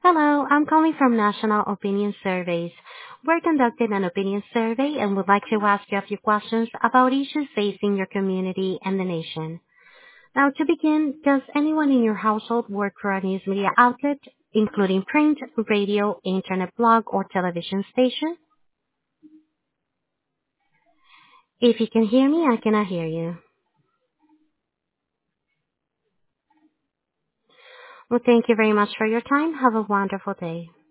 Hello, I'm calling from National Opinion Surveys. We're conducting an opinion survey and would like to ask you a few questions about issues facing your community and the nation. Now, to begin, does anyone in your household work for a news media outlet, including print, radio, internet blog, or television station? If you can hear me, I cannot hear you. Well, thank you very much for your time. Have a wonderful day.